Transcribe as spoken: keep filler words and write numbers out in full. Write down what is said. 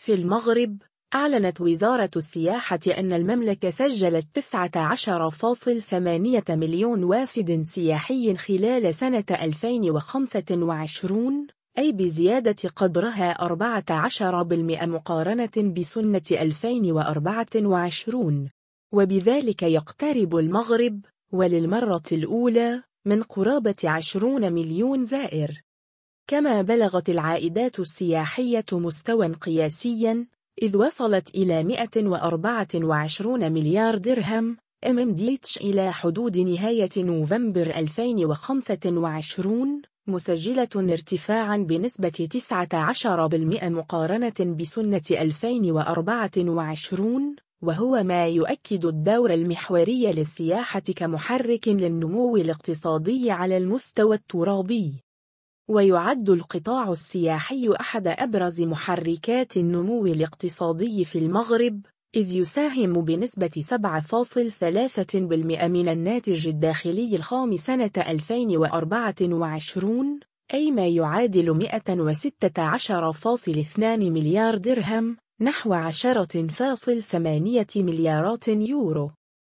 في المغرب، أعلنت وزارة السياحة أن المملكة سجلت تسعة عشر فاصلة ثمانية مليون وافد سياحي خلال سنة ألفين وخمسة وعشرين، أي بزيادة قدرها أربعة عشر بالمئة مقارنة بسنة ألفين وأربعة وعشرين، وبذلك يقترب المغرب وللمرة الأولى من قرابة عشرين مليون زائر. كما بلغت العائدات السياحية مستوى قياسياً، إذ وصلت إلى مئة وأربعة وعشرين مليار درهم إم إم دي إتش إلى حدود نهاية نوفمبر ألفين وخمسة وعشرين، مسجلة ارتفاعاً بنسبة تسعة عشر بالمئة مقارنة بسنة ألفين وأربعة وعشرين، وهو ما يؤكد الدور المحوري للسياحة كمحرك للنمو الاقتصادي على المستوى الترابي. ويعد القطاع السياحي أحد أبرز محركات النمو الاقتصادي في المغرب، إذ يساهم بنسبة سبعة فاصلة ثلاثة بالمئة من الناتج الداخلي الخام سنة ألفين وأربعة وعشرين، أي ما يعادل مئة وستة عشر فاصلة اثنين مليار درهم، نحو عشرة فاصلة ثمانية مليارات يورو.